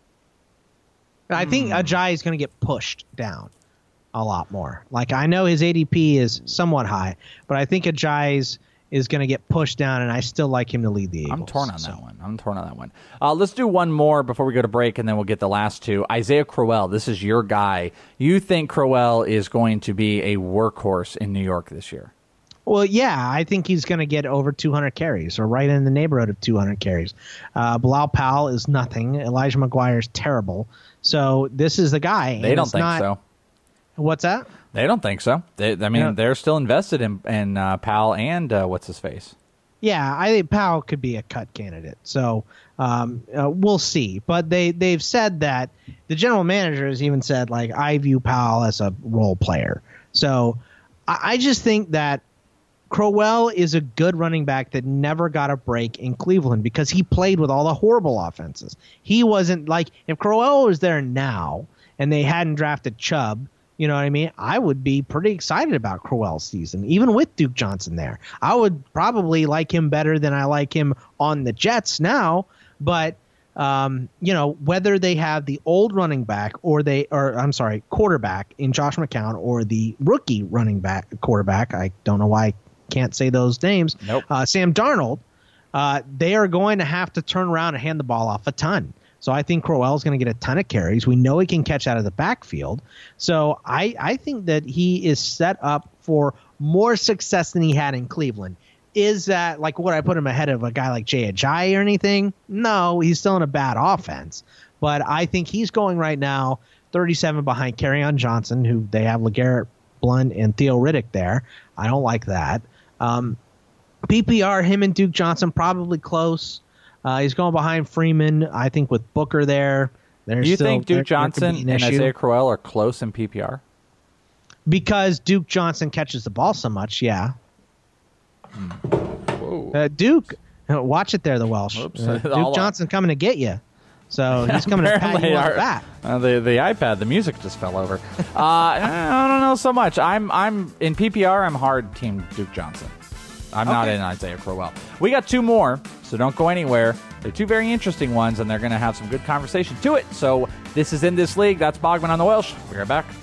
F: I think Ajayi is going to get pushed down a lot more. Like, I know his ADP is somewhat high, but I think Ajayi's is going to get pushed down, and I still like him to lead the Eagles.
E: I'm torn on that one. Let's do one more before we go to break, and then we'll get the last two. Isaiah Crowell, this is your guy. You think Crowell is going to be a workhorse in New York this year?
F: Well, yeah, I think he's going to get over 200 carries, or right in the neighborhood of 200 carries. Bilal Powell is nothing. Elijah McGuire is terrible. So this is the guy.
E: They don't think so.
F: What's that?
E: They don't think so. They're still invested in Powell and what's his face.
F: Yeah, I think Powell could be a cut candidate. So we'll see. But they've said that the general manager has even said, like, I view Powell as a role player. So I just think that Crowell is a good running back that never got a break in Cleveland because he played with all the horrible offenses. He wasn't like, if Crowell was there now and they hadn't drafted Chubb, you know what I mean? I would be pretty excited about Crowell's season, even with Duke Johnson there. I would probably like him better than I like him on the Jets now. But, whether they have the old running back quarterback in Josh McCown or the rookie quarterback, I don't know why I can't say those names.
E: Nope.
F: Sam Darnold, they are going to have to turn around and hand the ball off a ton. So I think Crowell is going to get a ton of carries. We know he can catch out of the backfield. So I think that he is set up for more success than he had in Cleveland. Is that, like, would I put him ahead of a guy like Jay Ajayi or anything? No, he's still in a bad offense. But I think he's going right now 37 behind Kerryon Johnson, who they have LeGarrette Blount and Theo Riddick there. I don't like that. PPR, him and Duke Johnson probably close. He's going behind Freeman. I think with Booker there.
E: Do you think Duke Johnson and Isaiah Crowell are close in PPR?
F: Because Duke Johnson catches the ball so much, yeah. Duke, watch it there, the Welsh. Duke Johnson coming to get you. So he's coming to pat you on the back.
E: The iPad, the music just fell over. I don't know so much. I'm in PPR. I'm hard team Duke Johnson. I'm not in Isaiah Crowell. We got two more, so don't go anywhere. They're two very interesting ones, and they're going to have some good conversation to it. So this is In This League. That's Bogman on the Welsh. We'll be right back.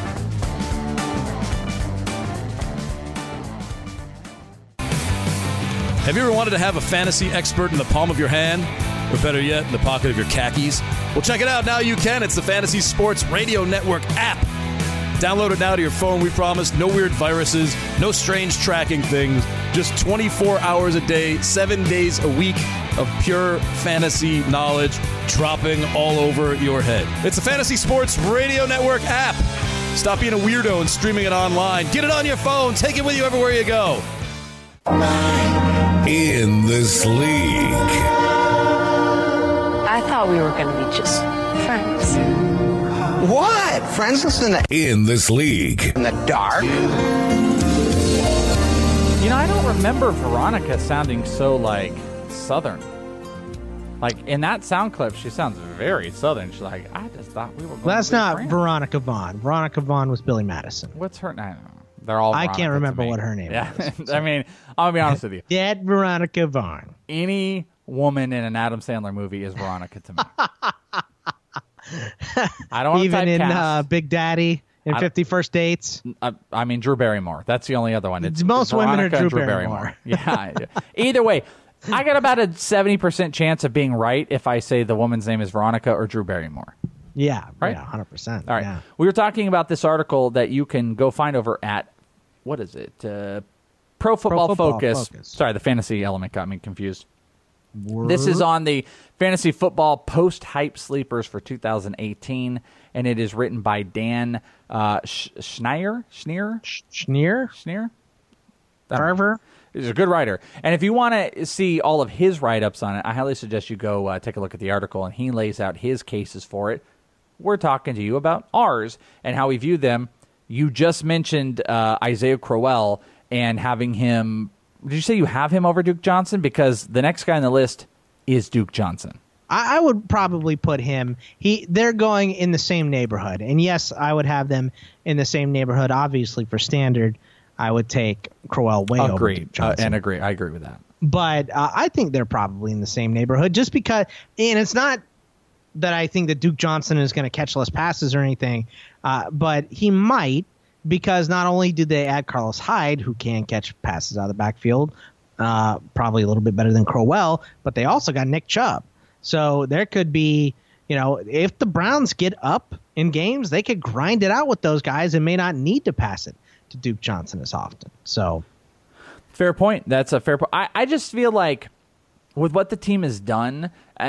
J: Have you ever wanted to have a fantasy expert in the palm of your hand? Or better yet, in the pocket of your khakis? Well, check it out. Now you can. It's the Fantasy Sports Radio Network app. Download it now to your phone. We promise no weird viruses, no strange tracking things, just 24 hours a day, 7 days a week of pure fantasy knowledge dropping all over your head. It's the Fantasy Sports Radio Network app. Stop being a weirdo and streaming it online. Get it on your phone. Take it with you everywhere you go.
C: In This League.
K: I thought we were going to be just friends.
I: What? Friends listen to
C: In This League.
I: In the dark?
E: You know, I don't remember Veronica sounding so, like, Southern. Like, in that sound clip, she sounds very Southern. She's like, I just thought we were going
F: That's
E: to be
F: not
E: friends.
F: Veronica Vaughn. Veronica Vaughn was Billy Madison.
E: What's her name? They're all
F: I
E: Veronica
F: can't remember
E: to me.
F: what her name is.
E: I mean, I'll be honest with you.
F: Dead Veronica Vaughn.
E: Any woman in an Adam Sandler movie is Veronica to me. I don't want
F: Even
E: to
F: in
E: typecast.
F: Big Daddy and 50 First Dates.
E: I mean, Drew Barrymore. That's the only other one.
F: Most women are
E: Veronica
F: Drew
E: and
F: Barrymore.
E: Yeah. Either way, I got about a 70% chance of being right if I say the woman's name is Veronica or Drew Barrymore.
F: Yeah,
E: Right?
F: Yeah, 100%.
E: All right.
F: Yeah.
E: We were talking about this article that you can go find over at, what is it? Pro Football Focus. Sorry, the fantasy element got me confused. This is on the Fantasy Football Post-Hype Sleepers for 2018, and it is written by Dan Schneer?
F: Carver?
E: He's a good writer. And if you want to see all of his write-ups on it, I highly suggest you go take a look at the article, and he lays out his cases for it. We're talking to you about ours and how we view them. You just mentioned Isaiah Crowell and having him... Did you say you have him over Duke Johnson? Because the next guy on the list is Duke Johnson.
F: I would probably put him. They're going in the same neighborhood, and yes, I would have them in the same neighborhood. Obviously, for standard, I would take Crowell way over Duke Johnson.
E: I agree with that.
F: But I think they're probably in the same neighborhood, just because. And it's not that I think that Duke Johnson is going to catch less passes or anything, but he might, because not only did they add Carlos Hyde, who can catch passes out of the backfield, probably a little bit better than Crowell, but they also got Nick Chubb. So there could be, if the Browns get up in games, they could grind it out with those guys and may not need to pass it to Duke Johnson as often. So,
E: fair point. That's a fair point. I just feel like with what the team has done,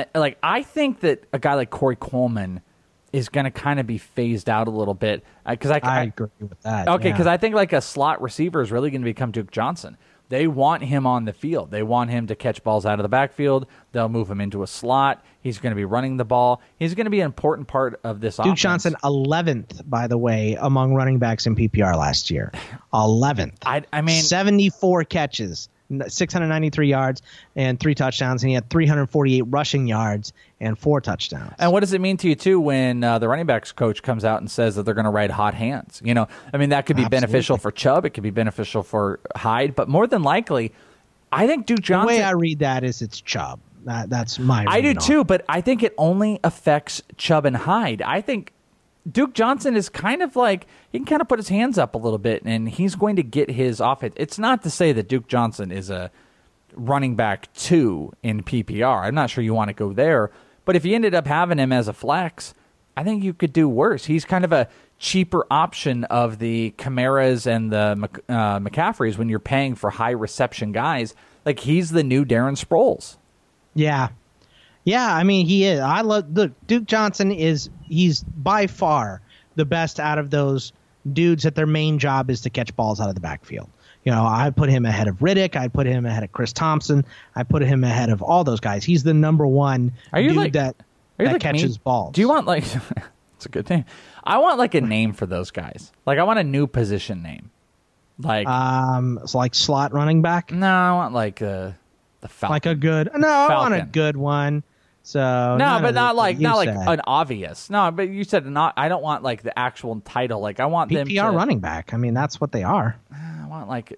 E: I think that a guy like Corey Coleman is going to kind of be phased out a little bit. Because I
F: agree with that.
E: Okay, because I think like a slot receiver is really going to become Duke Johnson. They want him on the field. They want him to catch balls out of the backfield. They'll move him into a slot. He's going to be running the ball. He's going to be an important part of this offense.
F: Duke Johnson, 11th, by the way, among running backs in PPR last year. 11th.
E: I mean,
F: 74 catches, 693 yards, and 3 touchdowns. And he had 348 rushing yards and 4 touchdowns.
E: And what does it mean to you, too, when the running backs coach comes out and says that they're going to ride hot hands? That could be beneficial for Chubb. It could be beneficial for Hyde. But more than likely, I think Duke Johnson...
F: The way I read that is it's Chubb. That's my
E: I do, too, but I think it only affects Chubb and Hyde. I think Duke Johnson is kind of like... He can kind of put his hands up a little bit, and he's going to get his offense. It's not to say that Duke Johnson is a running back 2 in PPR. I'm not sure you want to go there. But if you ended up having him as a flex, I think you could do worse. He's kind of a cheaper option of the Kamaras and the McCaffreys when you're paying for high reception guys. Like, he's the new Darren Sproles.
F: Yeah. Yeah, I mean, he is. Look, Duke Johnson he's by far the best out of those dudes that their main job is to catch balls out of the backfield. I'd put him ahead of Riddick. I'd put him ahead of Chris Thompson. I put him ahead of all those guys. He's the number one dude that catches balls.
E: Do you want, like, it's a good name. I want, like, a name for those guys. Like, I want a new position name. Like,
F: it's like slot running back?
E: No, I want, like, the Falcon.
F: Like a good, no, Falcon. I want a good one. So
E: no, but not like an obvious. No, but you said not. I don't want like the actual title. Like I want them
F: PPR running back. I mean, that's what they are.
E: I want like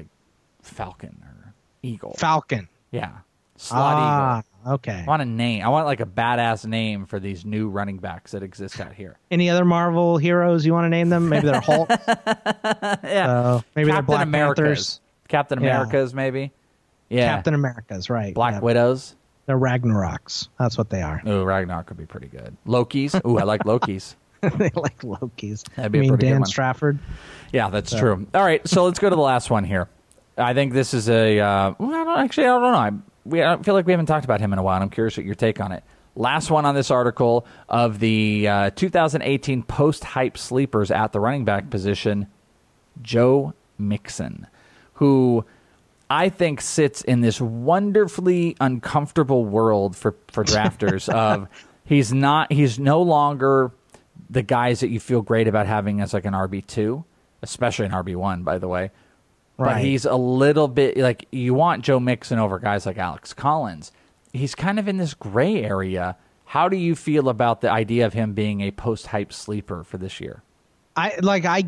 E: Falcon or Eagle.
F: Falcon.
E: Yeah. Slot Eagle.
F: Okay.
E: I want a name. I want like a badass name for these new running backs that exist out here.
F: Any other Marvel heroes you want to name them? Maybe they're Hulk.
E: Yeah.
F: Maybe
E: Captain
F: they're Black
E: Americas.
F: Panthers.
E: Captain Americas, maybe. Yeah.
F: Captain Americas, right.
E: Black Widows.
F: They're Ragnaroks. That's what they are.
E: Ooh, Ragnarok could be pretty good. Loki's. Ooh, I like Loki's.
F: They like Loki's.
E: That'd be a pretty
F: Dan
E: good one.
F: Strafford?
E: Yeah, that's true. All right, so let's go to the last one here. I think this is a... I don't know. I feel like we haven't talked about him in a while. I'm curious what your take on it. Last one on this article of the 2018 post-hype sleepers at the running back position, Joe Mixon, who... I think sits in this wonderfully uncomfortable world for drafters of he's no longer the guys that you feel great about having as like an RB2, especially an RB1, by the way. Right. But he's a little bit like you want Joe Mixon over guys like Alex Collins. He's kind of in this gray area. How do you feel about the idea of him being a post-hype sleeper for this year?
F: I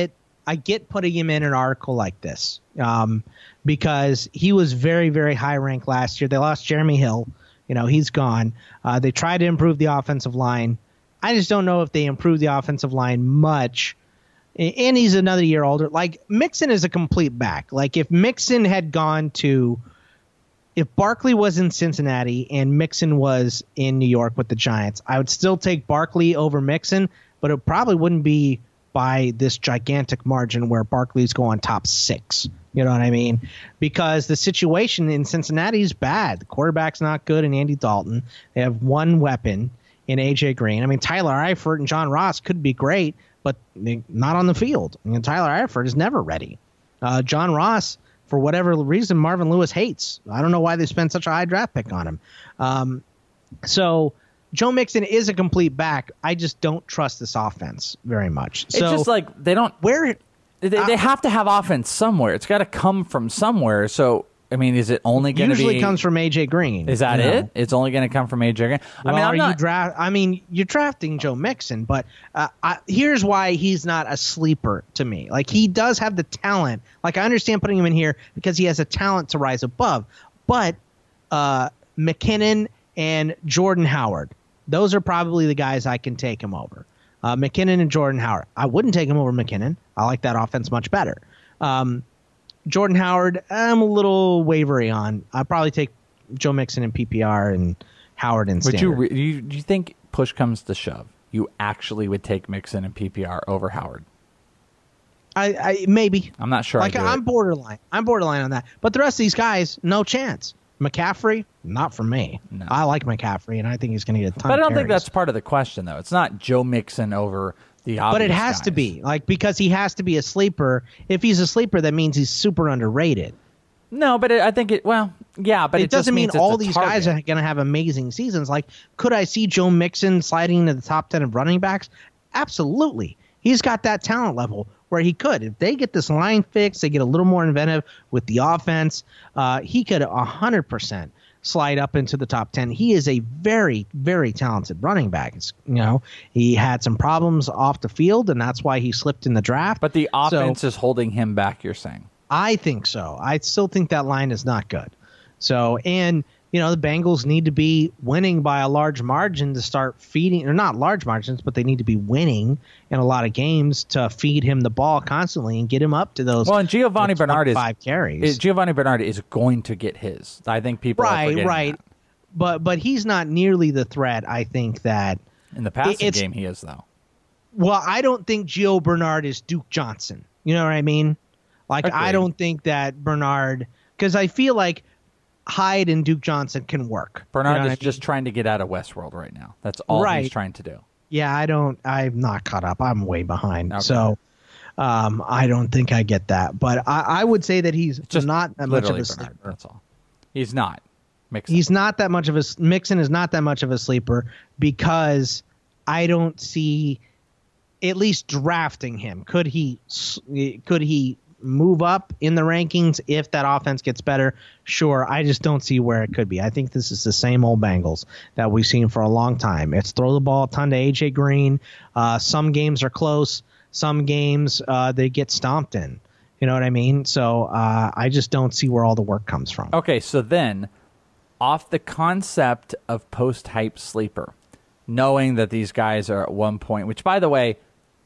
F: get putting him in an article like this because he was very, very high ranked last year. They lost Jeremy Hill. He's gone. They tried to improve the offensive line. I just don't know if they improved the offensive line much. And he's another year older. Like, Mixon is a complete back. Like, if Mixon had gone to – if Barkley was in Cincinnati and Mixon was in New York with the Giants, I would still take Barkley over Mixon, but it probably wouldn't be – by this gigantic margin where Barkley's going top 6. You know what I mean? Because the situation in Cincinnati is bad. The quarterback's not good in Andy Dalton. They have one weapon in A.J. Green. I mean, Tyler Eifert and John Ross could be great, but not on the field. I mean, Tyler Eifert is never ready. John Ross, for whatever reason, Marvin Lewis hates. I don't know why they spent such a high draft pick on him. So Joe Mixon is a complete back. I just don't trust this offense very much.
E: It's just like they don't.
F: Where
E: they have to have offense somewhere. It's got to come from somewhere. So I mean, is it only going to be?
F: Usually comes from AJ Green.
E: Is that it? It's only going to come from AJ Green.
F: You're drafting Joe Mixon, but here's why he's not a sleeper to me. Like, he does have the talent. Like, I understand putting him in here because he has a talent to rise above. But McKinnon and Jordan Howard, those are probably the guys I can take him over. McKinnon and Jordan Howard. I wouldn't take him over McKinnon. I like that offense much better. Jordan Howard, I'm a little wavery on. I'd probably take Joe Mixon in PPR and Howard in standard.
E: Would you think push comes to shove, you actually would take Mixon in PPR over Howard?
F: I maybe.
E: I'm not sure.
F: Like, I'm borderline. I'm borderline on that. But the rest of these guys, no chance. McCaffrey, not for me. No. I like McCaffrey, and I think he's going to get a ton of
E: But I don't
F: carries.
E: think that's part of the question, though. It's not Joe Mixon over the obvious
F: But it has
E: guys.
F: to be, like, because he has to be a sleeper. If he's a sleeper, that means he's super underrated.
E: No, but I think it. Well, yeah, but it
F: doesn't
E: just
F: mean all
E: it's a
F: these
E: target.
F: guys are going to have amazing seasons. Like, could I see Joe Mixon sliding into the top 10 of running backs? Absolutely. He's got that talent level where he could. If they get this line fixed, they get a little more inventive with the offense, he could 100% slide up into the top 10. He is a very, very talented running back. He had some problems off the field, and that's why he slipped in the draft.
E: But the offense is holding him back, you're saying?
F: I think so. I still think that line is not good. So, and, the Bengals need to be winning by a large margin to start feeding, or not large margins, but they need to be winning in a lot of games to feed him the ball constantly and get him up to those.
E: Well, and Giovanni Bernard is
F: 5 carries.
E: Giovanni Bernard is going to get his. I think people are forgetting that.
F: But he's not nearly the threat. I think that
E: in the passing game he is, though.
F: Well, I don't think Gio Bernard is Duke Johnson. You know what I mean? Like,
E: Agreed.
F: I don't think that Bernard, because I feel like Hyde and Duke Johnson can work.
E: Bernard is just trying to get out of Westworld right now. That's all he's trying to do.
F: Yeah, I'm not caught up. I'm way behind. Okay. So I don't think I get that. But I would say that he's just not that much of a sleeper.
E: That's all. He's not. Mixon.
F: He's not that much of a Mixon is not that much of a sleeper because I don't see at least drafting him. Could he move up in the rankings if that offense gets better? Sure. I just don't see where it could be. I think this is the same old Bengals that we've seen for a long time. It's throw the ball a ton to AJ Green. Some games are close. Some games they get stomped in. You know what I mean? So I just don't see where all the work comes from.
E: Okay, so then off the concept of post-hype sleeper, knowing that these guys are at one point, which, by the way,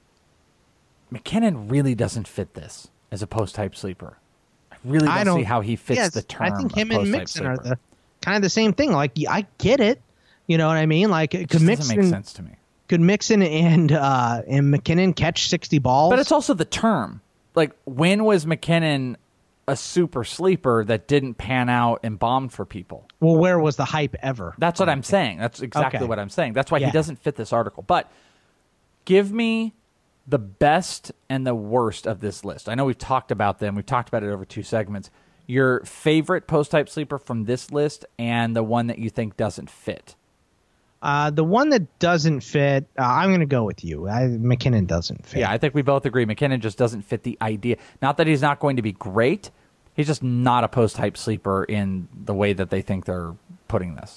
E: McKinnon really doesn't fit this as a post-hype sleeper. I really don't see how he fits the term.
F: I think him
E: of
F: and
E: post-hype
F: Mixon
E: sleeper.
F: are kind of the same thing. Like, I get it. You know what I mean? Like,
E: It just doesn't make sense to me.
F: Could Mixon and McKinnon catch 60 balls?
E: But it's also the term. Like, when was McKinnon a super sleeper that didn't pan out and bombed for people?
F: Well, where was the hype ever?
E: That's what I'm saying. That's exactly what I'm saying. That's why he doesn't fit this article. But give me the best and the worst of this list. I know we've talked about them. We've talked about it over 2 segments. Your favorite post-type sleeper from this list and the one that you think doesn't fit.
F: The one that doesn't fit, I'm going to go with you. McKinnon doesn't fit.
E: Yeah, I think we both agree. McKinnon just doesn't fit the idea. Not that he's not going to be great. He's just not a post-hype sleeper in the way that they think they're putting this.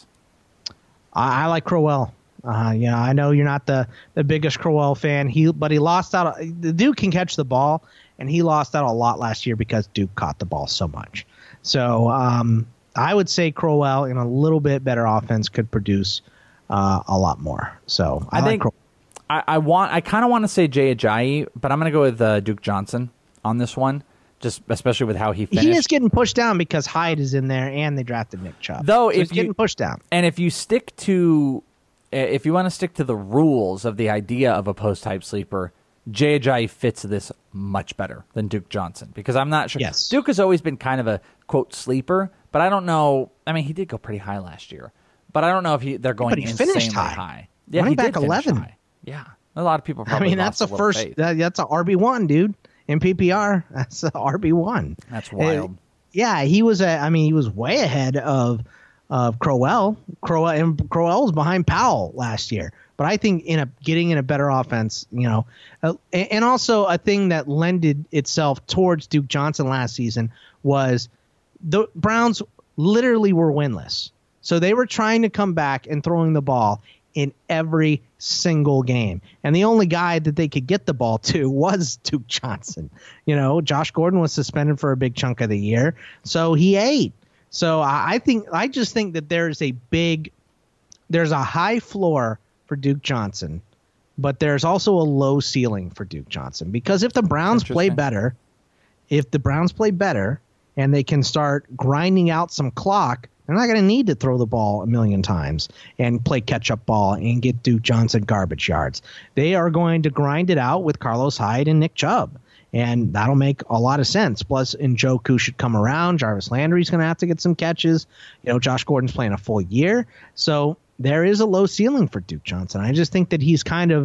F: I like Crowell. I know you're not the biggest Crowell fan, but he lost out. The Duke can catch the ball, and he lost out a lot last year because Duke caught the ball so much. So I would say Crowell in a little bit better offense could produce a lot more. So I think
E: I kind of want to say Jay Ajayi, but I'm going to go with Duke Johnson on this one, just especially with how he finished.
F: He is getting pushed down because Hyde is in there, and they drafted Nick Chubb.
E: Though
F: so he's getting pushed down,
E: and if you want to stick to the rules of the idea of a post-type sleeper, Jay Ajayi fits this much better than Duke Johnson, because I'm not sure.
F: Yes.
E: Duke has always been kind of a, quote, sleeper, but I don't know. I mean, he did go pretty high last year, but I don't know if they're going insanely high. Yeah,
F: running
E: he
F: back
E: did
F: 11.
E: High. Yeah, a lot of people probably
F: that's
E: lost
F: the first.
E: faith.
F: That's a RB1, dude. In PPR, that's a RB1.
E: That's wild.
F: He was he was way ahead of Crowell. Crowell was behind Powell last year. But I think getting in a better offense, and also a thing that lended itself towards Duke Johnson last season was the Browns literally were winless. So they were trying to come back and throwing the ball in every single game. And the only guy that they could get the ball to was Duke Johnson. Josh Gordon was suspended for a big chunk of the year, so he ate. So I just think that there's a high floor for Duke Johnson, but there's also a low ceiling for Duke Johnson, because if the Browns play better, and they can start grinding out some clock, they're not going to need to throw the ball a million times and play catch-up ball and get Duke Johnson garbage yards. They are going to grind it out with Carlos Hyde and Nick Chubb, and that'll make a lot of sense. Plus, Njoku should come around. Jarvis Landry's going to have to get some catches. Josh Gordon's playing a full year. So there is a low ceiling for Duke Johnson. I just think that he's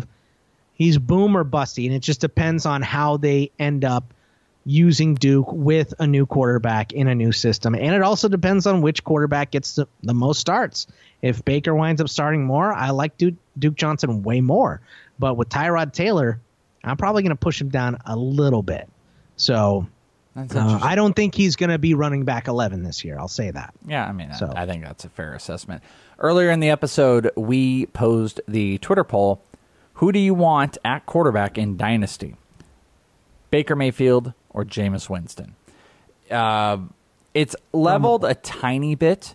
F: boom or busty, and it just depends on how they end up using Duke with a new quarterback in a new system. And it also depends on which quarterback gets the most starts. If Baker winds up starting more, I like Duke Johnson way more. But with Tyrod Taylor, I'm probably going to push him down a little bit. So I don't think he's going to be running back 11 this year. I'll say that.
E: Yeah, I think that's a fair assessment. Earlier in the episode, we posed the Twitter poll, who do you want at quarterback in Dynasty? Baker Mayfield or Jameis Winston? It's leveled a tiny bit.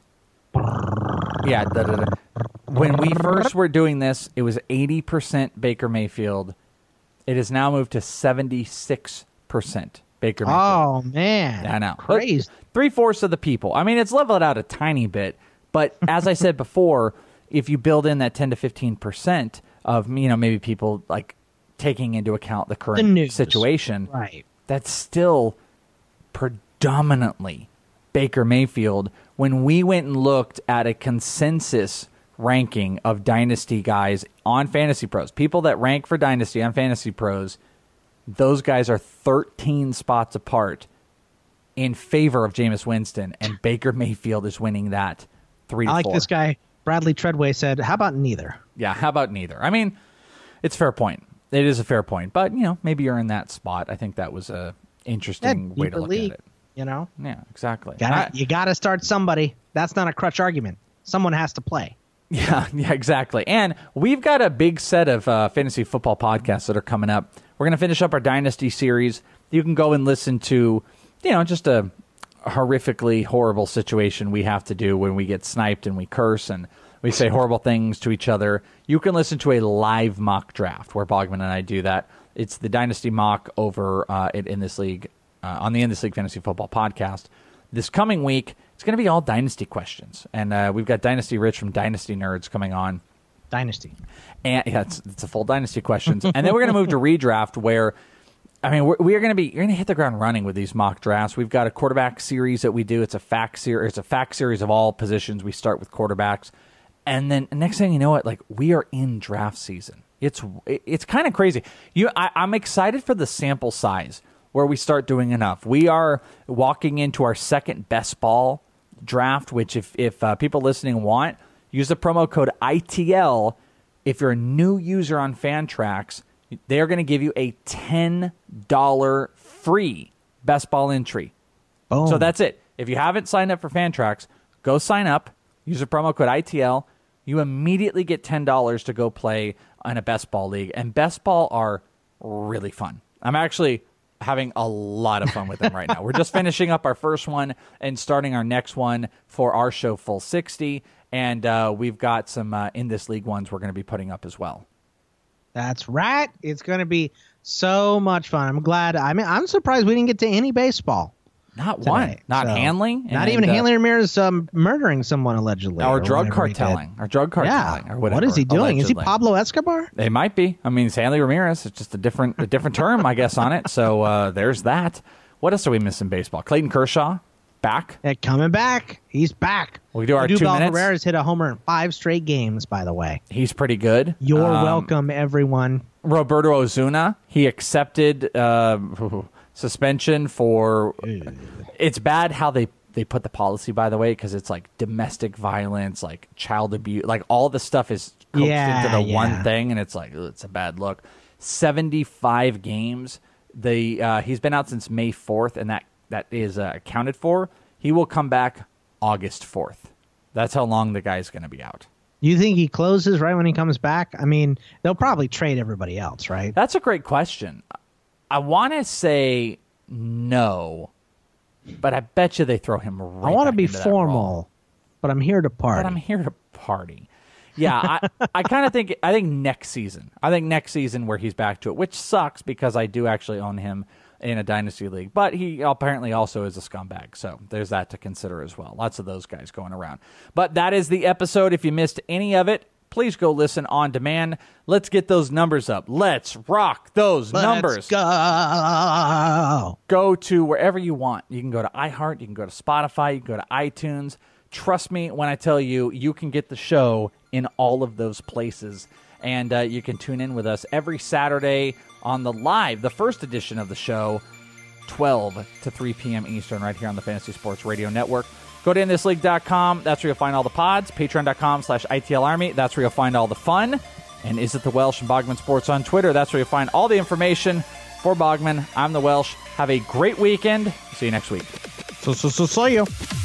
E: Yeah. When we first were doing this, it was 80% Baker Mayfield. It has now moved to 76% Baker Mayfield.
F: Oh, man.
E: I know.
F: Crazy.
E: 3/4 of the people. It's leveled out a tiny bit. But as I said before, if you build in that 10 to 15% of, maybe people like taking into account the current situation,
F: right?
E: That's still predominantly Baker Mayfield. When we went and looked at a consensus ranking of Dynasty guys on Fantasy Pros, people that rank for Dynasty on Fantasy Pros, those guys are 13 spots apart in favor of Jameis Winston, and Baker Mayfield is winning that 3-4.
F: I like this guy. Bradley Treadway said, how about neither?
E: Yeah, how about neither? It's a fair point. It is a fair point, but maybe you're in that spot. I think that was a interesting way to look at it.
F: Yeah,
E: exactly.
F: You got to start somebody. That's not a crutch argument. Someone has to play.
E: Yeah, exactly. And we've got a big set of fantasy football podcasts that are coming up. We're going to finish up our Dynasty series. You can go and listen to, just a horrifically horrible situation we have to do when we get sniped and we curse and we say horrible things to each other. You can listen to a live mock draft where Bogman and I do that. It's the Dynasty mock over in this league, on the In This League Fantasy Football podcast. This coming week, it's going to be all Dynasty questions. And we've got Dynasty Rich from Dynasty Nerds coming on.
F: Dynasty.
E: And yeah, it's a full Dynasty questions. And then we're going to move to redraft where, we're going to hit the ground running with these mock drafts. We've got a quarterback series that we do. It's a fact series of all positions. We start with quarterbacks. And then next thing you know, we are in draft season. It's kind of crazy. I'm excited for the sample size where we start doing enough. We are walking into our second best ball draft, which if people listening want, use the promo code ITL. If you're a new user on Fantrax, they are going to give you a $10 free best ball entry.
F: Boom.
E: So that's it. If you haven't signed up for Fantrax, go sign up. Use the promo code ITL. You immediately get $10 to go play in a best ball league. And best ball are really fun. I'm actually having a lot of fun with them right now. We're just finishing up our first one and starting our next one for our show Full 60. And we've got some In This League ones we're going to be putting up as well.
F: That's right. It's going to be so much fun. I'm glad. I'm surprised we didn't get to any baseball.
E: Not today. One. Not Hanley.
F: Not even Hanley Ramirez murdering someone allegedly.
E: Or drug carteling. Or drug carteling.
F: Yeah.
E: Or whatever.
F: What is he doing?
E: Allegedly.
F: Is he Pablo Escobar?
E: It might be. It's Hanley Ramirez. It's just a different term, I guess, on it. So there's that. What else are we missing in baseball? Clayton Kershaw, back.
F: Yeah, coming back. He's back.
E: We do our 2 minutes.
F: Ferreira's hit a homer in 5 straight games, by the way.
E: He's pretty good.
F: You're welcome, everyone.
E: Roberto Ozuna, he accepted suspension for... It's bad how they put the policy, by the way, because it's like domestic violence, like child abuse, like all the stuff is coaxed into the one thing, and it's like, it's a bad look. 75 games. He's been out since May 4th, and that is accounted for. He will come back August 4th. That's how long the guy's going to be out.
F: You think he closes right when he comes back? I mean, they'll probably trade everybody else, right?
E: That's a great question. I want to say no, but I bet you they throw him right
F: I want to
E: back
F: be
E: into that
F: formal,
E: role.
F: but I'm here to party.
E: But I'm here to party. Yeah, I kind of think next season. I think next season where he's back to it, which sucks because I do actually own him in a dynasty league. But he apparently also is a scumbag, so there's that to consider as well. Lots of those guys going around. But that is the episode. If you missed any of it, please go listen on demand. Let's get those numbers up. Let's rock those numbers.
F: Go.
E: Go to wherever you want. You can go to iHeart. You can go to Spotify. You can go to iTunes. Trust me when I tell you, you can get the show in all of those places. And you can tune in with us every Saturday on the first edition of the show, 12 to 3 p.m. Eastern, right here on the Fantasy Sports Radio Network. Go to inthisleague.com. That's where you'll find all the pods. Patreon.com/ITL Army. That's where you'll find all the fun. And Is It the Welsh and Bogman Sports on Twitter. That's where you'll find all the information. For Bogman, I'm the Welsh. Have a great weekend. See you next week.
F: So you.